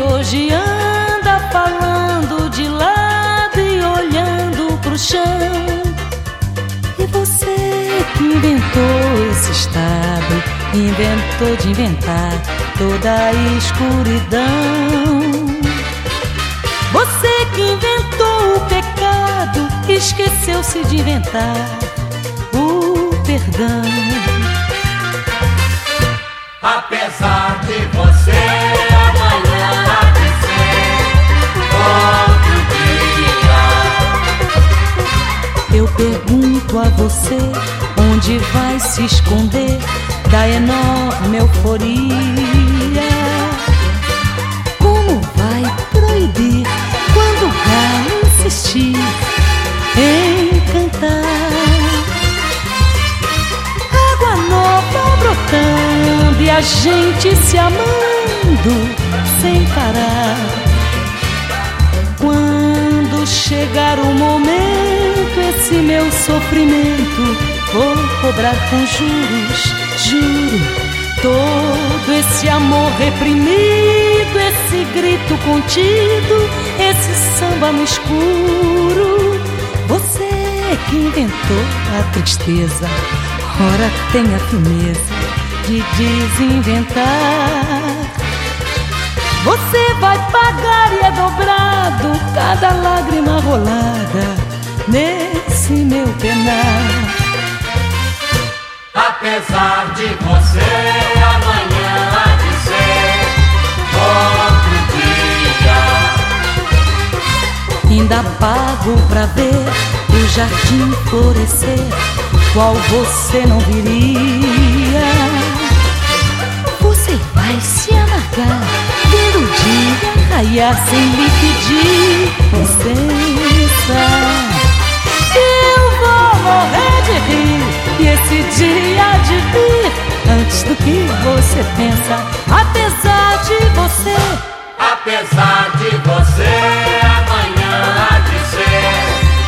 hoje anda falando de lado e olhando pro chão. E você que inventou esse estado, inventou de inventar toda a escuridão. Você que inventou o pecado, esqueceu-se de inventar o perdão. Apesar de você amanhã há de ser outro dia. Eu pergunto a você, onde vai se esconder da enorme euforia? Como vai proibir quando o galo insistir em cantar? Água nova brotando e a gente se amando sem parar. Quando chegar o momento, esse meu sofrimento vou cobrar com juros, juro. Todo esse amor reprimido, esse grito contido, esse samba no escuro. Você que inventou a tristeza, ora tenha firmeza de desinventar. Você vai pagar e é dobrado cada lágrima rolada nesse meu penar. Apesar de você amanhã há de ser outro dia. Ainda pago pra ver o jardim florescer, qual você não viria. Você vai se amargar, vendo o dia raiar sem lhe pedir licença. Eu vou morrer de rir e esse dia há de vir antes do que você pensa. Apesar de você, apesar de você amanhã há de ser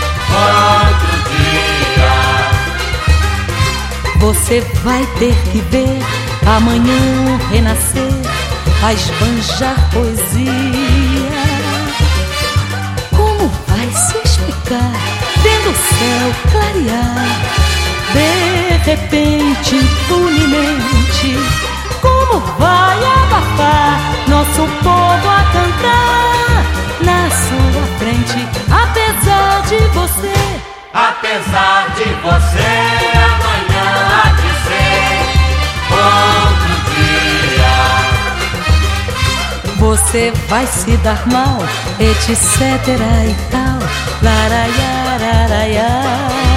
outro dia. você vai ter que ver amanhã renascer, a esbanjar poesia. Como vai se explicar vendo o céu clarear de repente, impunemente? Como vai abafar nosso povo a cantar na sua frente? Apesar de você, apesar de você amanhã há de ser outro dia. você vai se dar mal, etc e tal, laraiararaiá.